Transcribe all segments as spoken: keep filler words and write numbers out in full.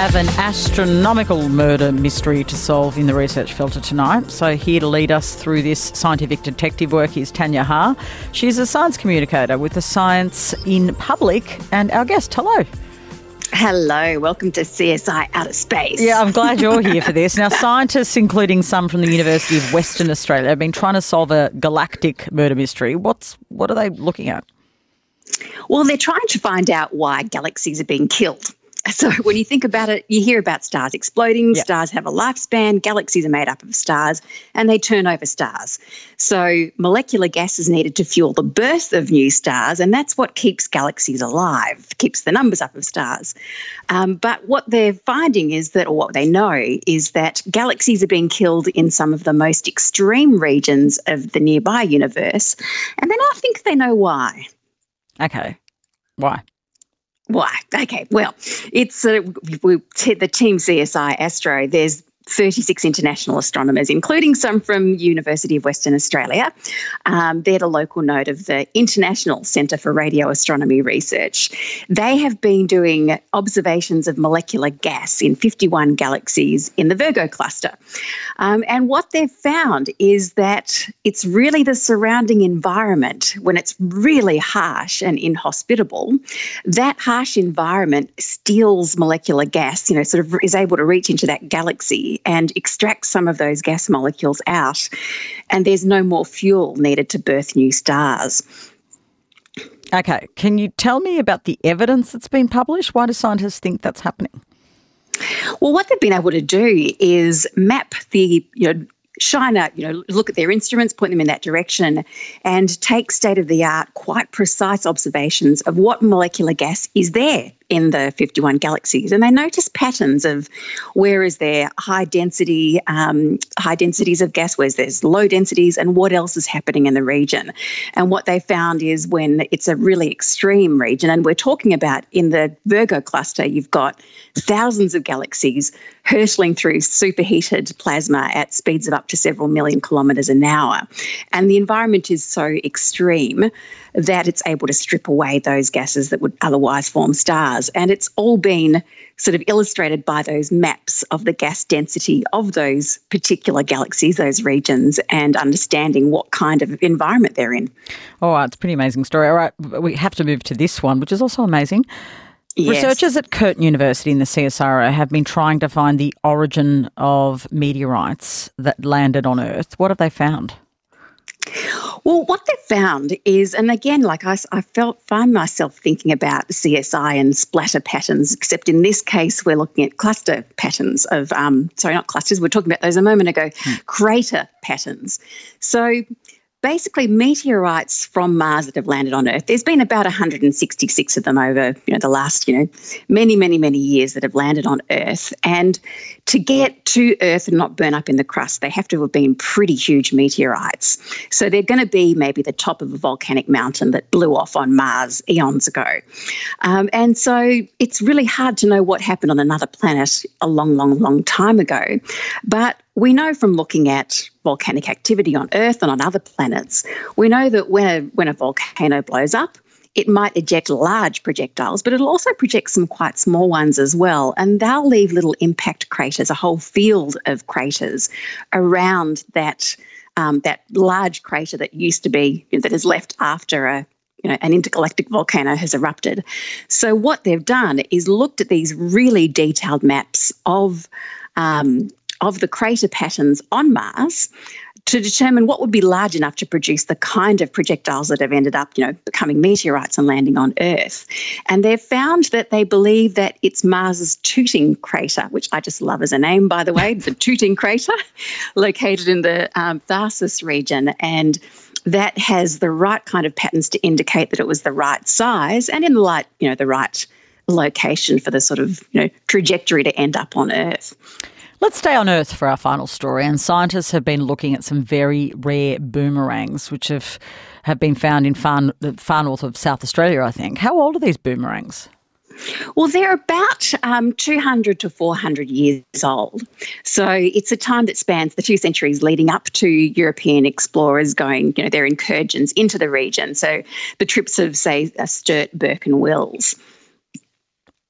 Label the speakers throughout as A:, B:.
A: have an astronomical murder mystery to solve in the Research Filter tonight. So here to lead us through this scientific detective work is Tanya Ha. She's a science communicator with the Science in Public and our guest. Hello.
B: Hello, welcome to C S I Outer Space.
A: Yeah, I'm glad you're here for this. Now, scientists, including some from the University of Western Australia, have been trying to solve a galactic murder mystery. What's what are they looking at?
B: Well, they're trying to find out why galaxies are being killed. So when you think about it, you hear about stars exploding. Yep. Stars have a lifespan. Galaxies are made up of stars and they turn over stars. So molecular gas is needed to fuel the birth of new stars, and that's what keeps galaxies alive, keeps the numbers up of stars. Um, but what they're finding is that, or what they know, is that galaxies are being killed in some of the most extreme regions of the nearby universe, and then I think they know why.
A: Okay. Why?
B: Why? Okay, well, it's uh, we, we, the team C S I Astro, there's thirty-six international astronomers, including some from University of Western Australia. Um, they're the local node of the International Centre for Radio Astronomy Research. They have been doing observations of molecular gas in fifty-one galaxies in the Virgo cluster. Um, and what they've found is that it's really the surrounding environment, when it's really harsh and inhospitable, that harsh environment steals molecular gas, you know, sort of is able to reach into that galaxy and extract some of those gas molecules out, and there's no more fuel needed to birth new stars.
A: Okay, can you tell me about the evidence that's been published? Why do scientists think that's happening?
B: Well, what they've been able to do is map the, you know, shine out, you know, look at their instruments, point them in that direction, and take state-of-the-art, quite precise observations of what molecular gas is there in the fifty-one galaxies. And they notice patterns of where is there high density, um, high densities of gas, where there's low densities, and what else is happening in the region. And what they found is when it's a really extreme region, and we're talking about in the Virgo cluster, you've got thousands of galaxies hurtling through superheated plasma at speeds of up to several million kilometres an hour. And the environment is so extreme that it's able to strip away those gases that would otherwise form stars. And it's all been sort of illustrated by those maps of the gas density of those particular galaxies, those regions, and understanding what kind of environment they're in.
A: All right, it's a pretty amazing story. All right, we have to move to this one, which is also amazing. Yes. Researchers at Curtin University in the C S I R O have been trying to find the origin of meteorites that landed on Earth. What have they found?
B: Well, what they found is, and again, like I, I felt, find myself thinking about C S I and splatter patterns, except in this case, we're looking at cluster patterns of, um, sorry, not clusters, we were talking about those a moment ago, hmm. crater patterns. So basically, meteorites from Mars that have landed on Earth, there's been about one hundred sixty-six of them over, you know, the last, you know, many, many, many years that have landed on Earth. And to get to Earth and not burn up in the crust, they have to have been pretty huge meteorites. So they're going to be maybe the top of a volcanic mountain that blew off on Mars eons ago. Um, and so it's really hard to know what happened on another planet a long, long, long time ago. But we know from looking at volcanic activity on Earth and on other planets, we know that when a, when a volcano blows up, it might eject large projectiles, but it'll also project some quite small ones as well. And they'll leave little impact craters, a whole field of craters around that um, that large crater that used to be, you know, that is left after a you know, an intergalactic volcano has erupted. So what they've done is looked at these really detailed maps of um, of the crater patterns on Mars to determine what would be large enough to produce the kind of projectiles that have ended up, you know, becoming meteorites and landing on Earth. And they've found that they believe that it's Mars's Tooting crater, which I just love as a name, by the way, the Tooting crater, located in the um, Tharsis region. And that has the right kind of patterns to indicate that it was the right size and in the right, you know, the right location for the sort of, you know, trajectory to end up on Earth.
A: Let's stay on Earth for our final story. And scientists have been looking at some very rare boomerangs, which have, have been found in far, far north of South Australia, I think. How old are these boomerangs?
B: Well, they're about um, two hundred to four hundred years old. So it's a time that spans the two centuries leading up to European explorers going, you know, their incursions into the region. So the trips of, say, uh, Sturt, Burke and Wills.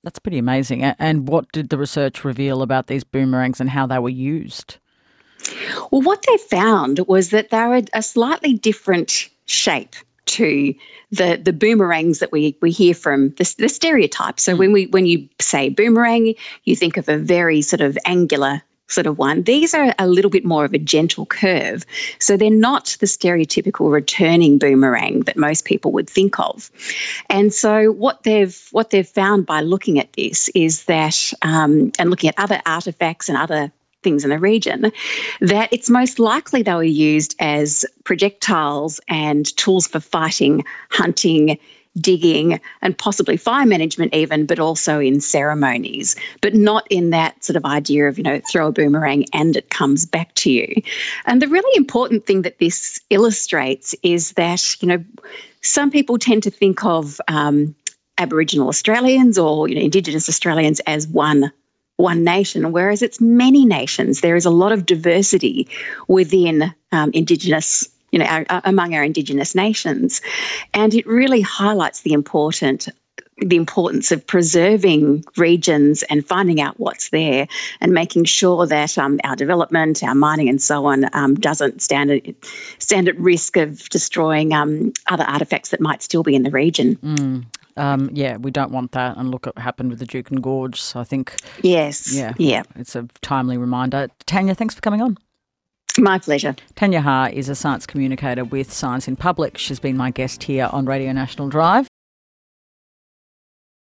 A: That's pretty amazing. And what did the research reveal about these boomerangs and how they were used?
B: Well, what they found was that they were a slightly different shape to the the boomerangs that we we hear from the, the stereotype. So mm. when we when you say boomerang, you think of a very sort of angular sort of one. These are a little bit more of a gentle curve. So they're not the stereotypical returning boomerang that most people would think of. And so what they've what they've found by looking at this is that, um, and looking at other artefacts and other things in the region, that it's most likely they were used as projectiles and tools for fighting, hunting, digging, and possibly fire management even, but also in ceremonies, but not in that sort of idea of, you know, throw a boomerang and it comes back to you. And the really important thing that this illustrates is that, you know, some people tend to think of um, Aboriginal Australians or, you know, Indigenous Australians as one one nation, whereas it's many nations. There is a lot of diversity within um, Indigenous, you know, our, among our Indigenous nations, and it really highlights the important the importance of preserving regions and finding out what's there and making sure that um, our development, our mining and so on um, doesn't stand at, stand at risk of destroying um, other artefacts that might still be in the region.
A: Mm. Um, yeah, we don't want that. And look, it happened with the Juukan Gorge. So I think,
B: yes,
A: yeah,
B: yeah,
A: it's a timely reminder. Tanya, thanks for coming on.
B: My pleasure.
A: Tanya Ha is a science communicator with Science in Public. She's been my guest here on Radio National Drive.